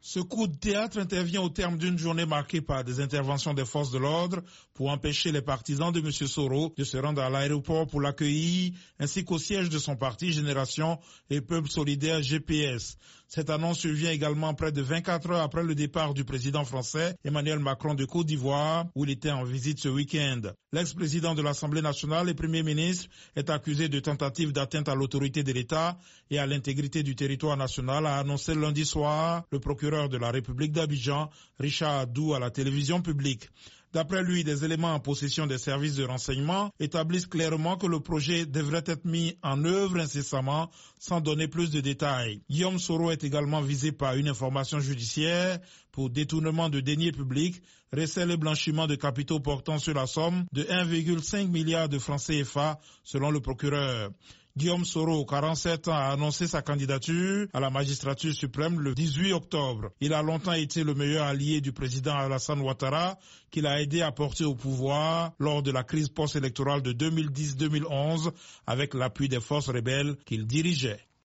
Ce coup de théâtre intervient au terme d'une journée marquée par des interventions des forces de l'ordre pour empêcher les partisans de M. Soro de se rendre à l'aéroport pour l'accueillir, ainsi qu'au siège de son parti Génération et Peuple Solidaire GPS. Cette annonce survient également près de 24 heures après le départ du président français Emmanuel Macron de Côte d'Ivoire, où il était en visite ce week-end. L'ex-président de l'Assemblée nationale et premier ministre est accusé de tentative d'atteinte à l'autorité de l'État et à l'intégrité du territoire national, a annoncé lundi soir le procureur de la République d'Abidjan, Richard Adou, à la télévision publique. D'après lui, des éléments en possession des services de renseignement établissent clairement que le projet devrait être mis en œuvre incessamment, sans donner plus de détails. Guillaume Soro est également visé par une information judiciaire pour détournement de deniers publics, recel et blanchiment de capitaux portant sur la somme de 1,5 milliard de francs CFA, selon le procureur. Guillaume Soro, 47 ans, a annoncé sa candidature à la magistrature suprême le 18 octobre. Il a longtemps été le meilleur allié du président Alassane Ouattara, qu'il a aidé à porter au pouvoir lors de la crise post-électorale de 2010-2011 avec l'appui des forces rebelles qu'il dirigeait.